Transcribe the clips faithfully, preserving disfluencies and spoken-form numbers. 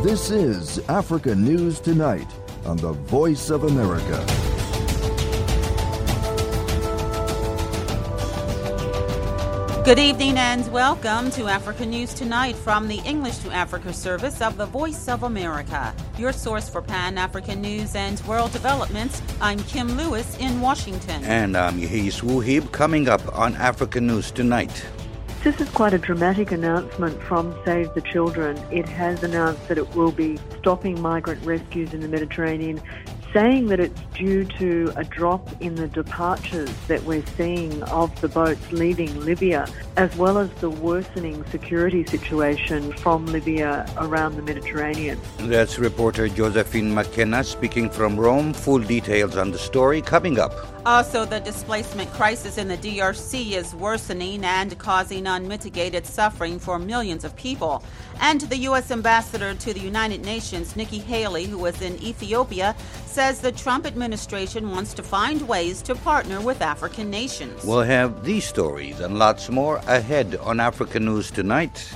This is Africa News Tonight on the Voice of America. Good evening and welcome to Africa News Tonight from the English to Africa service of the Voice of America. Your source for Pan-African news and world developments. I'm Kim Lewis in Washington. And I'm Yehis Wuhib. Coming up on Africa News Tonight. This is quite a dramatic announcement from Save the Children. It has announced that it will be stopping migrant rescues in the Mediterranean, saying that it's due to a drop in the departures that we're seeing of the boats leaving Libya, as well as the worsening security situation from Libya around the Mediterranean. That's reporter Josephine McKenna speaking from Rome. Full details on the story coming up. Also, the displacement crisis in the D R C is worsening and causing unmitigated suffering for millions of people. And the U S ambassador to the United Nations, Nikki Haley, who was in Ethiopia, says the Trump administration wants to find ways to partner with African nations. We'll have these stories and lots more ahead on Africa News Tonight.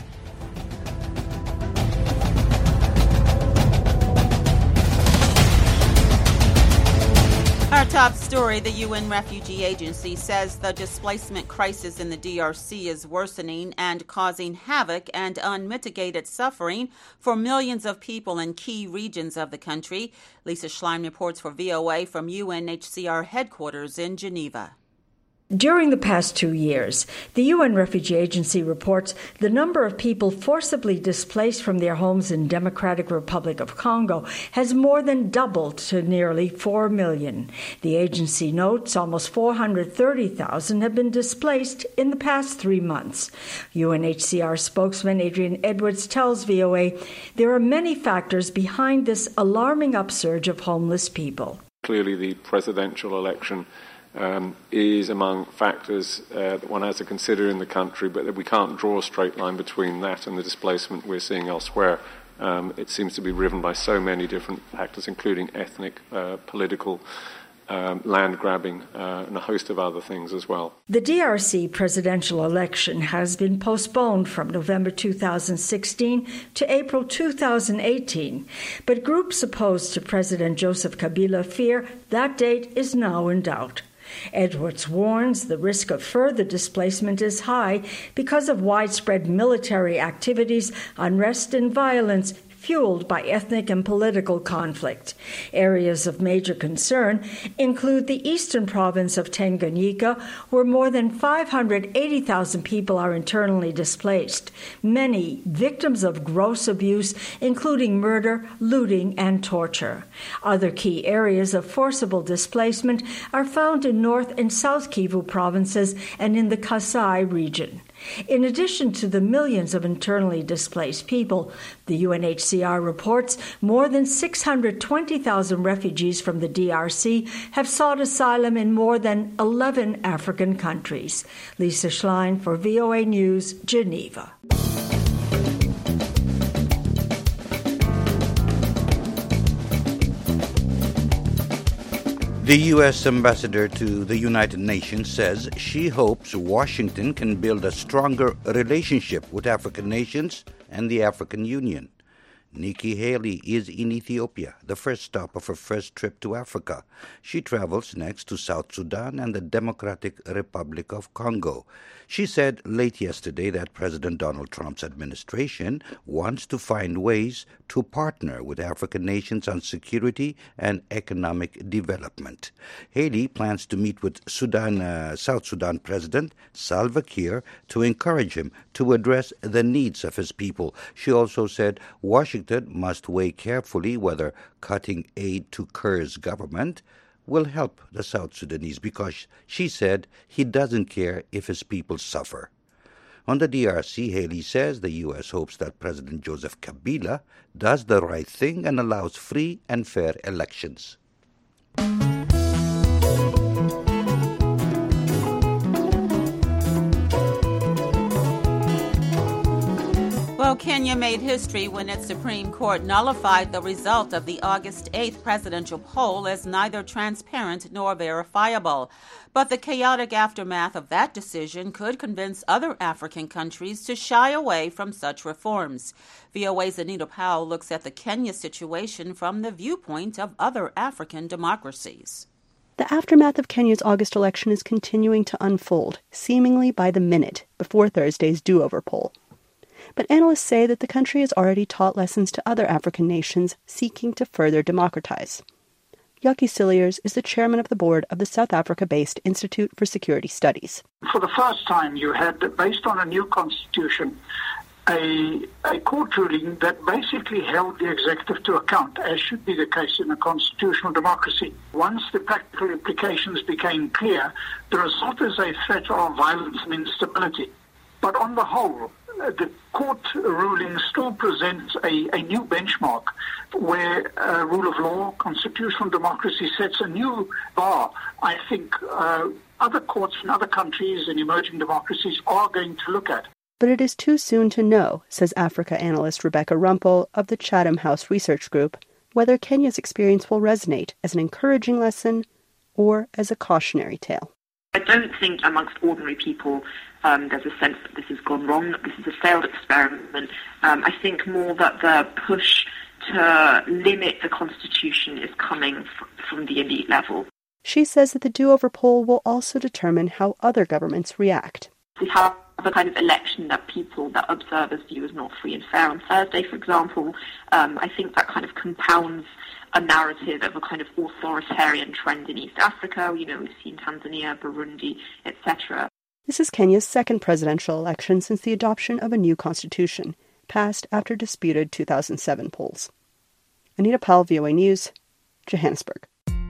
Our top story, the U N Refugee Agency says the displacement crisis in the D R C is worsening and causing havoc and unmitigated suffering for millions of people in key regions of the country. Lisa Schlein reports for V O A from U N H C R headquarters in Geneva. During the past two years, the U N Refugee Agency reports the number of people forcibly displaced from their homes in Democratic Republic of Congo has more than doubled to nearly four million. The agency notes almost four hundred thirty thousand have been displaced in the past three months. U N H C R spokesman Adrian Edwards tells V O A there are many factors behind this alarming upsurge of homeless people. Clearly, the presidential election Um, is among factors uh, that one has to consider in the country, but that we can't draw a straight line between that and the displacement we're seeing elsewhere. Um, it seems to be driven by so many different factors, including ethnic, uh, political, um, land grabbing, uh, and a host of other things as well. The D R C presidential election has been postponed from November two thousand sixteen to April two thousand eighteen, but groups opposed to President Joseph Kabila fear that date is now in doubt. Edwards warns the risk of further displacement is high because of widespread military activities, unrest, and violence fueled by ethnic and political conflict. Areas of major concern include the eastern province of Tanganyika, where more than five hundred eighty thousand people are internally displaced, many victims of gross abuse, including murder, looting, and torture. Other key areas of forcible displacement are found in North and South Kivu provinces and in the Kasai region. In addition to the millions of internally displaced people, the U N H C R reports more than six hundred twenty thousand refugees from the D R C have sought asylum in more than eleven African countries. Lisa Schlein for V O A News, Geneva. The U S ambassador to the United Nations says she hopes Washington can build a stronger relationship with African nations and the African Union. Nikki Haley is in Ethiopia, the first stop of her first trip to Africa. She travels next to South Sudan and the Democratic Republic of Congo. She said late yesterday that President Donald Trump's administration wants to find ways to partner with African nations on security and economic development. Haley plans to meet with Sudan, uh, South Sudan President Salva Kiir to encourage him to address the needs of his people. She also said Washington must weigh carefully whether cutting aid to Kiir's government will help the South Sudanese, because she said he doesn't care if his people suffer. On the D R C, Haley says the U S hopes that President Joseph Kabila does the right thing and allows free and fair elections. Well, Kenya made history when its Supreme Court nullified the result of the August eighth presidential poll as neither transparent nor verifiable. But the chaotic aftermath of that decision could convince other African countries to shy away from such reforms. V O A's Anita Powell looks at the Kenya situation from the viewpoint of other African democracies. The aftermath of Kenya's August election is continuing to unfold, seemingly by the minute, before Thursday's do-over poll. But analysts say that the country has already taught lessons to other African nations seeking to further democratize. Yaki Cilliers is the chairman of the board of the South Africa-based Institute for Security Studies. For the first time, you had, based on a new constitution, a, a court ruling that basically held the executive to account, as should be the case in a constitutional democracy. Once the practical implications became clear, the result is a threat of violence and instability. But on the whole, the court ruling still presents a, a new benchmark where uh, rule of law, constitutional democracy sets a new bar. I think uh, other courts in other countries and emerging democracies are going to look at. But it is too soon to know, says Africa analyst Rebecca Rumpel of the Chatham House Research Group, whether Kenya's experience will resonate as an encouraging lesson or as a cautionary tale. I don't think amongst ordinary people um, there's a sense that this has gone wrong, that this is a failed experiment. Um, I think more that the push to limit the Constitution is coming f- from the elite level. She says that the do-over poll will also determine how other governments react. We have the kind of election that people, that observers view as not free and fair on Thursday, for example. Um, I think that kind of compounds a narrative of a kind of authoritarian trend in East Africa. You know, we've seen Tanzania, Burundi, et cetera. This is Kenya's second presidential election since the adoption of a new constitution, passed after disputed two thousand seven polls. Anita Powell, V O A News, Johannesburg.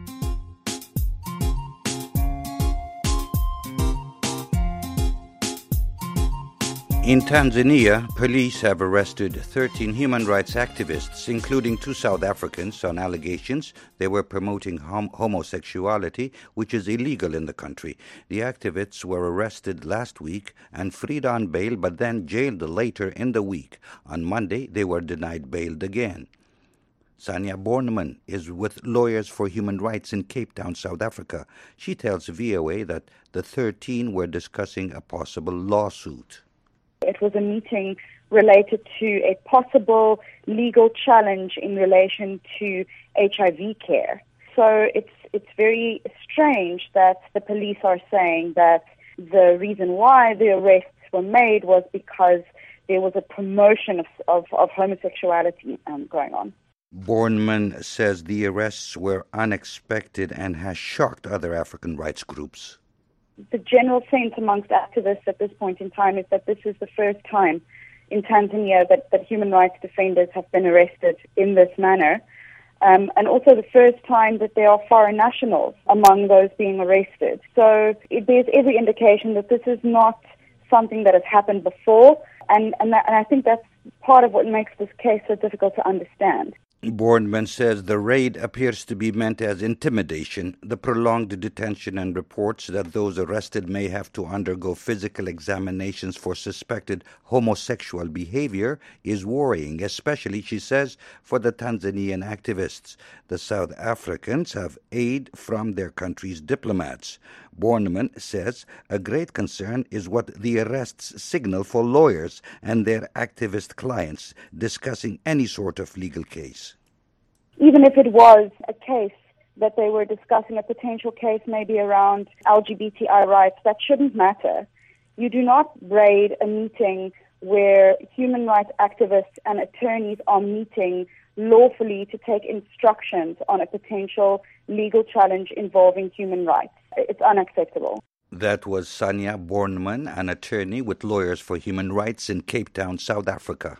In Tanzania, police have arrested thirteen human rights activists, including two South Africans, on allegations they were promoting hom- homosexuality, which is illegal in the country. The activists were arrested last week and freed on bail, but then jailed later in the week. On Monday, they were denied bail again. Sanya Borneman is with Lawyers for Human Rights in Cape Town, South Africa. She tells V O A that the thirteen were discussing a possible lawsuit. It was a meeting related to a possible legal challenge in relation to H I V care. So it's it's very strange that the police are saying that the reason why the arrests were made was because there was a promotion of of, of homosexuality um, going on. Borneman says the arrests were unexpected and has shocked other African rights groups. The general sense amongst activists at this point in time is that this is the first time in Tanzania that, that human rights defenders have been arrested in this manner, um, and also the first time that there are foreign nationals among those being arrested. So it, there's every indication that this is not something that has happened before, and, and, that, and I think that's part of what makes this case so difficult to understand. Borneman says the raid appears to be meant as intimidation. The prolonged detention and reports that those arrested may have to undergo physical examinations for suspected homosexual behavior is worrying, especially, she says, for the Tanzanian activists. The South Africans have aid from their country's diplomats. Borneman says a great concern is what the arrests signal for lawyers and their activist clients discussing any sort of legal case. Even if it was a case that they were discussing, a potential case maybe around L G B T I rights, that shouldn't matter. You do not raid a meeting where human rights activists and attorneys are meeting lawfully to take instructions on a potential legal challenge involving human rights. It's unacceptable. That was Sanya Borneman, an attorney with Lawyers for Human Rights in Cape Town, South Africa.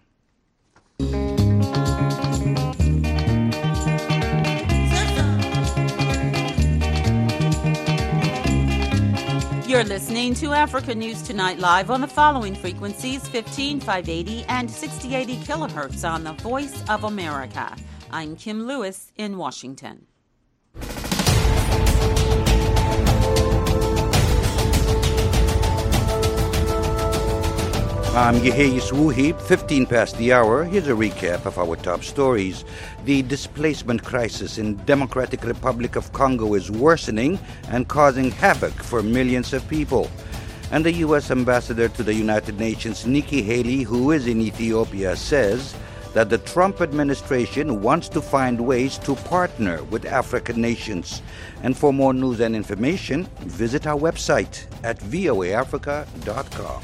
You're listening to Africa News Tonight live on the following frequencies: fifteen five eighty and sixty eighty kilohertz on the Voice of America. I'm Kim Lewis in Washington. I'm Yeheyes Wuhib, fifteen past the hour. Here's a recap of our top stories. The displacement crisis in Democratic Republic of Congo is worsening and causing havoc for millions of people. And the U S ambassador to the United Nations, Nikki Haley, who is in Ethiopia, says that the Trump administration wants to find ways to partner with African nations. And for more news and information, visit our website at voa africa dot com.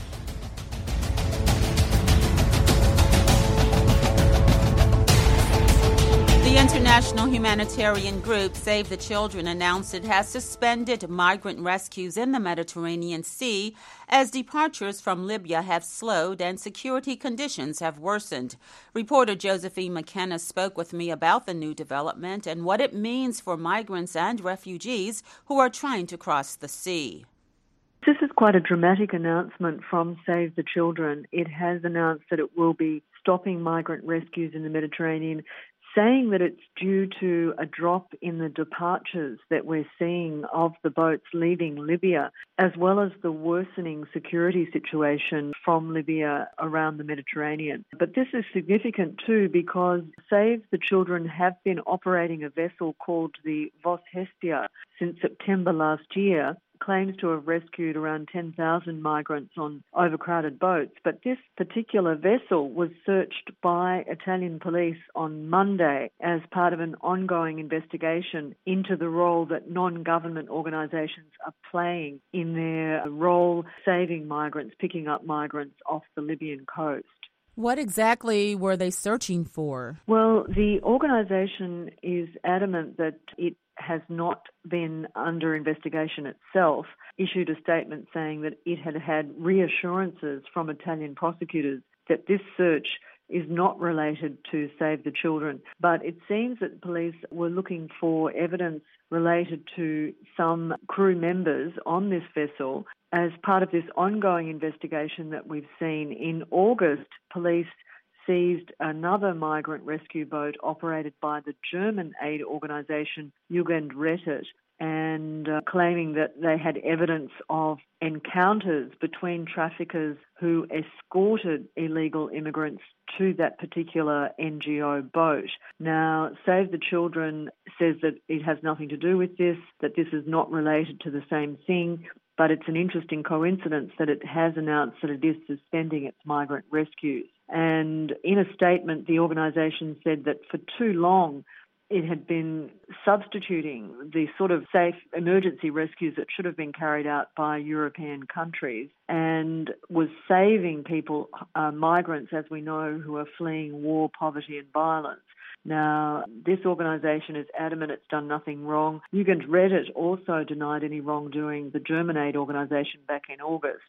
The international humanitarian group Save the Children announced it has suspended migrant rescues in the Mediterranean Sea as departures from Libya have slowed and security conditions have worsened. Reporter Josephine McKenna spoke with me about the new development and what it means for migrants and refugees who are trying to cross the sea. This is quite a dramatic announcement from Save the Children. It has announced that it will be stopping migrant rescues in the Mediterranean, saying that it's due to a drop in the departures that we're seeing of the boats leaving Libya, as well as the worsening security situation from Libya around the Mediterranean. But this is significant too because Save the Children have been operating a vessel called the Vos Hestia since September last year, claims to have rescued around ten thousand migrants on overcrowded boats. But this particular vessel was searched by Italian police on Monday as part of an ongoing investigation into the role that non-government organisations are playing in their role saving migrants, picking up migrants off the Libyan coast. What exactly were they searching for? Well, the organisation is adamant that it has not been under investigation itself, issued a statement saying that it had had reassurances from Italian prosecutors that this search is not related to Save the Children. But it seems that police were looking for evidence related to some crew members on this vessel as part of this ongoing investigation that we've seen. In August, police seized another migrant rescue boat operated by the German aid organisation Jugendrettet, and uh, claiming that they had evidence of encounters between traffickers who escorted illegal immigrants to that particular N G O boat. Now, Save the Children says that it has nothing to do with this, that this is not related to the same thing, but it's an interesting coincidence that it has announced that it is suspending its migrant rescues. And in a statement, the organisation said that for too long it had been substituting the sort of safe emergency rescues that should have been carried out by European countries and was saving people, uh, migrants, as we know, who are fleeing war, poverty and violence. Now, this organisation is adamant it's done nothing wrong. Jugendrettet also denied any wrongdoing, the German aid organisation, back in August.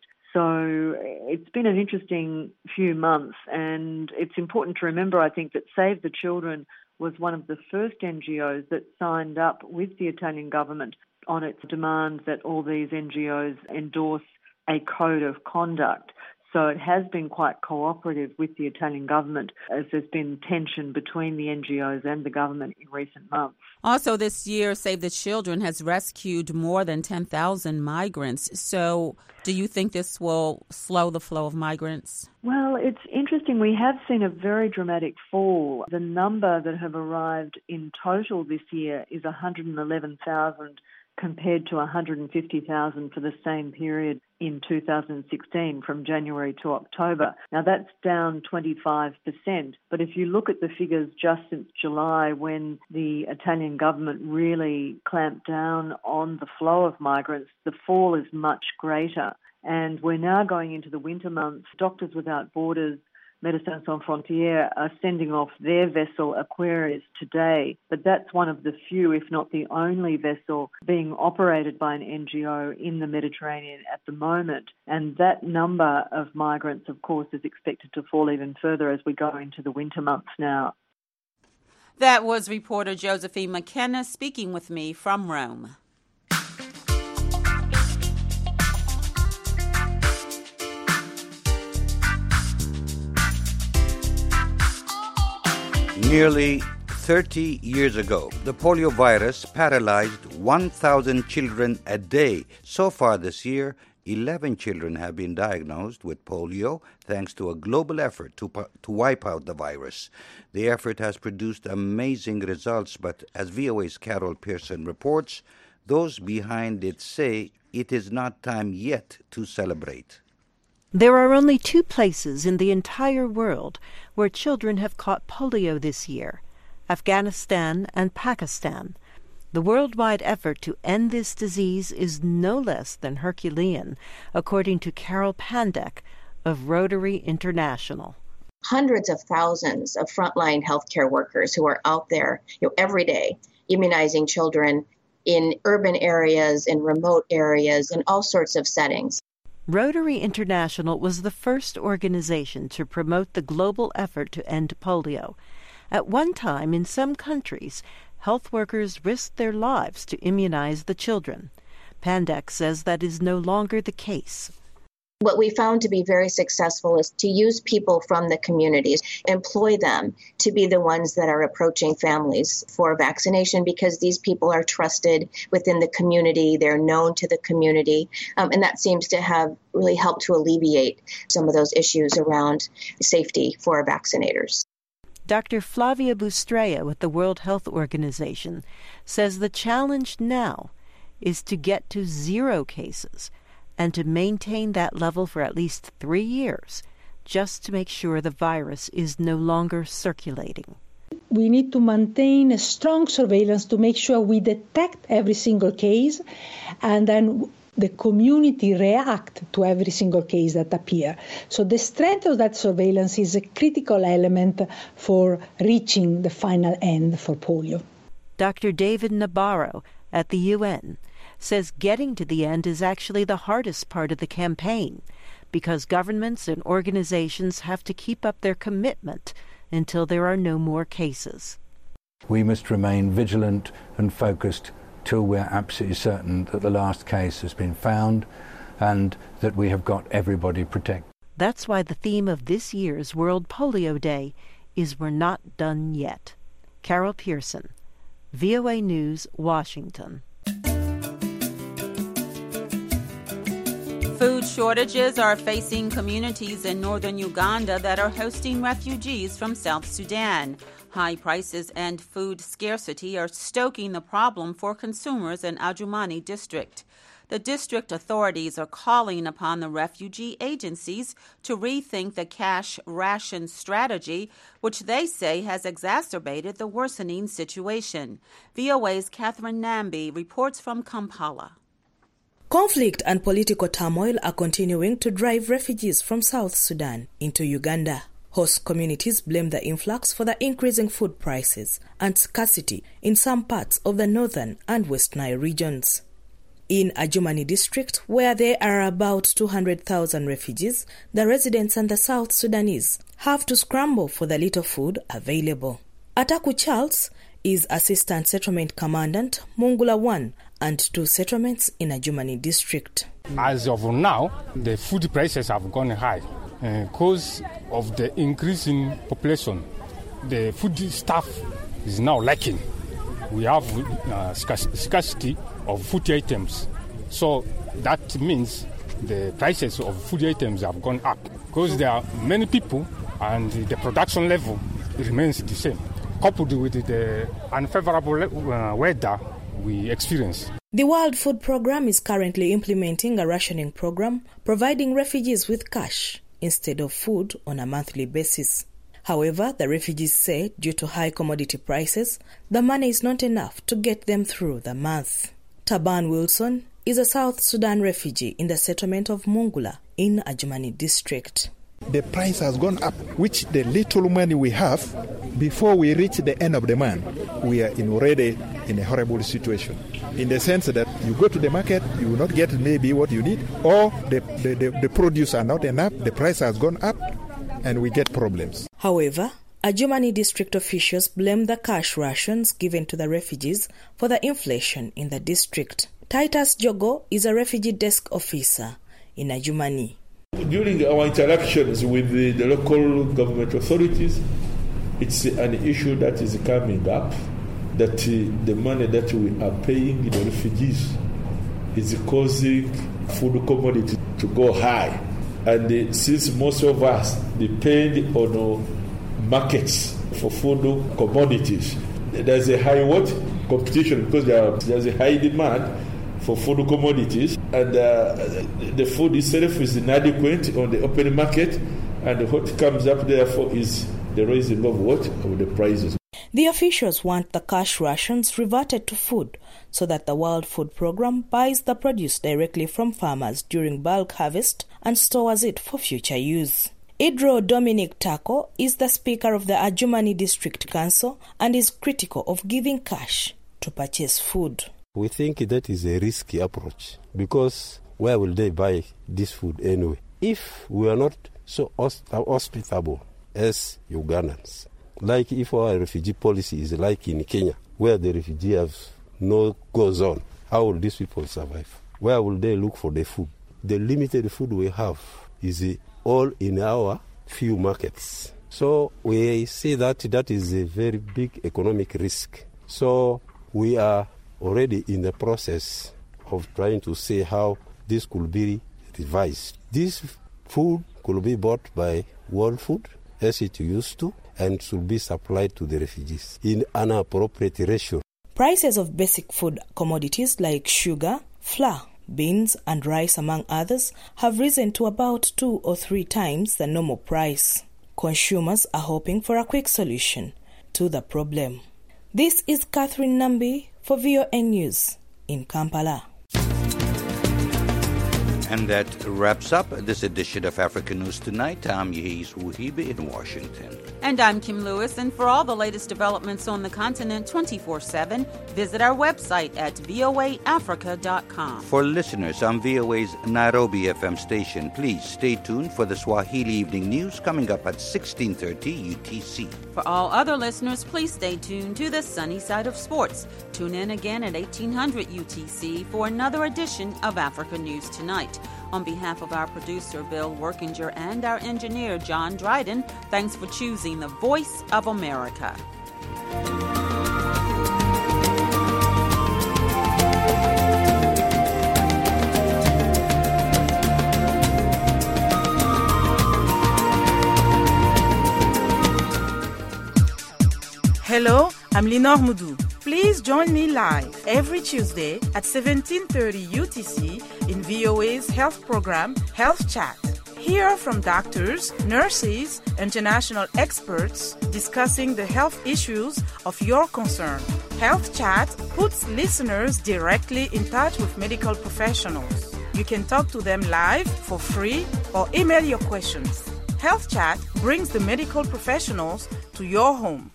So it's been an interesting few months, and it's important to remember, I think, that Save the Children was one of the first N G Os that signed up with the Italian government on its demand that all these N G Os endorse a code of conduct. So it has been quite cooperative with the Italian government as there's been tension between the N G Os and the government in recent months. Also this year, Save the Children has rescued more than ten thousand migrants. So do you think this will slow the flow of migrants? Well, it's interesting. We have seen a very dramatic fall. The number that have arrived in total this year is one hundred eleven thousand compared to one hundred fifty thousand for the same period in two thousand sixteen, from January to October. Now, that's down twenty-five percent. But if you look at the figures just since July, when the Italian government really clamped down on the flow of migrants, the fall is much greater. And we're now going into the winter months. Doctors Without Borders, Médecins Sans Frontières are sending off their vessel Aquarius today, but that's one of the few, if not the only vessel being operated by an N G O in the Mediterranean at the moment. And that number of migrants, of course, is expected to fall even further as we go into the winter months now. That was reporter Josephine McKenna speaking with me from Rome. Nearly thirty years ago, the polio virus paralyzed one thousand children a day. So far this year, Eleven children have been diagnosed with polio thanks to a global effort to, to wipe out the virus. The effort has produced amazing results, but as V O A's Carol Pearson reports, those behind it say it is not time yet to celebrate. There are only two places in the entire world where children have caught polio this year, Afghanistan and Pakistan. The worldwide effort to end this disease is no less than Herculean, according to Carol Pandek of Rotary International. Hundreds of thousands of frontline healthcare workers who are out there, you know, every day immunizing children in urban areas, in remote areas, in all sorts of settings. Rotary International was the first organization to promote the global effort to end polio. At one time, in some countries, health workers risked their lives to immunize the children. Pandek says that is no longer the case. What we found to be very successful is to use people from the communities, employ them to be the ones that are approaching families for vaccination, because these people are trusted within the community, they're known to the community, um, and that seems to have really helped to alleviate some of those issues around safety for vaccinators. Doctor Flavia Bustrea with the World Health Organization says the challenge now is to get to zero cases and to maintain that level for at least three years, just to make sure the virus is no longer circulating. We need to maintain a strong surveillance to make sure we detect every single case, and then the community react to every single case that appear. So the strength of that surveillance is a critical element for reaching the final end for polio. Doctor David Nabarro at the U N says getting to the end is actually the hardest part of the campaign, because governments and organizations have to keep up their commitment until there are no more cases. We must remain vigilant and focused till we're absolutely certain that the last case has been found and that we have got everybody protected. That's why the theme of this year's World Polio Day is We're Not Done Yet. Carol Pearson, V O A News, Washington. Food shortages are facing communities in northern Uganda that are hosting refugees from South Sudan. High prices and food scarcity are stoking the problem for consumers in Adjumani district. The district authorities are calling upon the refugee agencies to rethink the cash ration strategy, which they say has exacerbated the worsening situation. V O A's Catherine Nambi reports from Kampala. Conflict and political turmoil are continuing to drive refugees from South Sudan into Uganda. Host communities blame the influx for the increasing food prices and scarcity in some parts of the northern and West Nile regions. In Adjumani district, where there are about two hundred thousand refugees, the residents and the South Sudanese have to scramble for the little food available. Ataku Charles is Assistant Settlement Commandant, Mungula one and two settlements in Adjumani district. As of now, the food prices have gone high. Because uh, of the increasing population, the food stuff is now lacking. We have uh, scarcity of food items. So that means the prices of food items have gone up. Because there are many people and the production level remains the same, coupled with the unfavorable uh, weather we experience. The World Food Programme is currently implementing a rationing program, providing refugees with cash instead of food on a monthly basis. However, the refugees say due to high commodity prices, the money is not enough to get them through the month. Taban Wilson is a South Sudan refugee in the settlement of Mungula in Adjumani district. The price has gone up, which the little money we have, before we reach the end of the month, we are in already in a horrible situation. In the sense that you go to the market, you will not get maybe what you need, or the, the, the, the produce are not enough, the price has gone up, and we get problems. However, Adjumani district officials blame the cash rations given to the refugees for the inflation in the district. Titus Jogo is a refugee desk officer in Adjumani. During our interactions with the, the local government authorities, it's an issue that is coming up, that uh, the money that we are paying the refugees is causing food commodities to go high. And uh, since most of us depend on uh, markets for food commodities, there's a high what? Competition, because there are, there's a high demand for food commodities, and uh, the food itself is inadequate on the open market, and what comes up therefore is the raising of what? Of the prices. The officials want the cash rations reverted to food so that the World Food Programme buys the produce directly from farmers during bulk harvest and stores it for future use. Idro Dominic Tako is the Speaker of the Adjumani District Council and is critical of giving cash to purchase food. We think that is a risky approach, because where will they buy this food anyway? If we are not so hospitable as Ugandans, like if our refugee policy is like in Kenya, where the refugees have no go zone, how will these people survive? Where will they look for the food? The limited food we have is all in our few markets. So we see that that is a very big economic risk. So we are already in the process of trying to see how this could be revised. This food could be bought by World Food, as it used to, and should be supplied to the refugees in an appropriate ratio. Prices of basic food commodities like sugar, flour, beans and rice, among others, have risen to about two or three times the normal price. Consumers are hoping for a quick solution to the problem. This is Catherine Nambi for V O N News in Kampala. And that wraps up this edition of African News Tonight. I'm Yehiz Wuhibe in Washington. And I'm Kim Lewis. And for all the latest developments on the continent twenty-four seven, visit our website at V O A Africa dot com. For listeners on V O A's Nairobi F M station, please stay tuned for the Swahili Evening News coming up at sixteen thirty U T C. For all other listeners, please stay tuned to the sunny side of sports. Tune in again at eighteen hundred U T C for another edition of Africa News Tonight. On behalf of our producer, Bill Workinger, and our engineer, John Dryden, thanks for choosing the Voice of America. Hello, I'm Lenore Moudou. Please join me live every Tuesday at seventeen thirty U T C in V O A's health program, Health Chat. Hear from doctors, nurses, international experts discussing the health issues of your concern. Health Chat puts listeners directly in touch with medical professionals. You can talk to them live for free or email your questions. Health Chat brings the medical professionals to your home.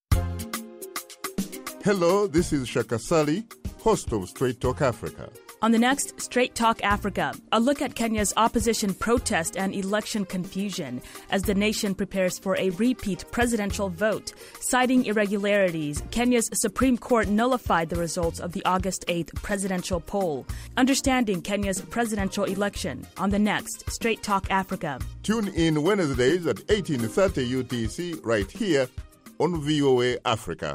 Hello, this is Shaka Sali, host of Straight Talk Africa. On the next Straight Talk Africa, a look at Kenya's opposition protest and election confusion as the nation prepares for a repeat presidential vote. Citing irregularities, Kenya's Supreme Court nullified the results of the August eighth presidential poll. Understanding Kenya's presidential election on the next Straight Talk Africa. Tune in Wednesdays at eighteen thirty U T C right here on V O A Africa.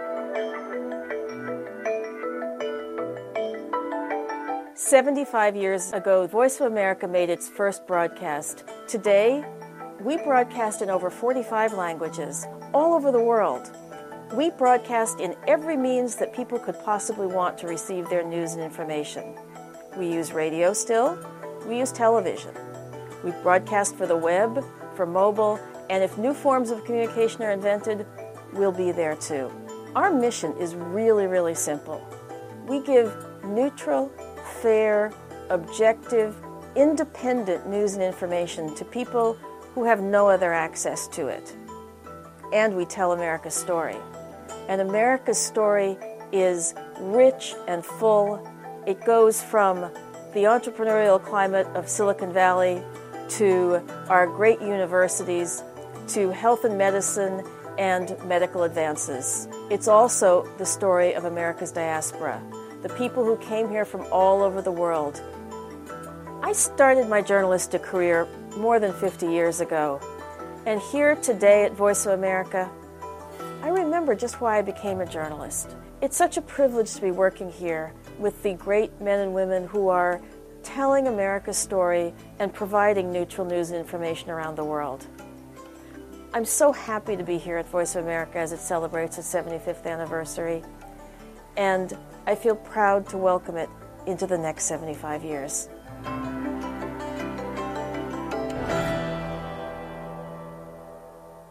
seventy-five years ago, Voice of America made its first broadcast. Today, we broadcast in over forty-five languages, all over the world. We broadcast in every means that people could possibly want to receive their news and information. We use radio still, we use television. We broadcast for the web, for mobile, and if new forms of communication are invented, we'll be there too. Our mission is really, really simple. We give neutral, fair, objective, independent news and information to people who have no other access to it. And we tell America's story. And America's story is rich and full. It goes from the entrepreneurial climate of Silicon Valley to our great universities, to health and medicine and medical advances. It's also the story of America's diaspora, the people who came here from all over the world. I started my journalistic career more than fifty years ago, and here today at Voice of America, I remember just why I became a journalist. It's such a privilege to be working here with the great men and women who are telling America's story and providing neutral news and information around the world. I'm so happy to be here at Voice of America as it celebrates its seventy-fifth anniversary, and I feel proud to welcome it into the next seventy-five years.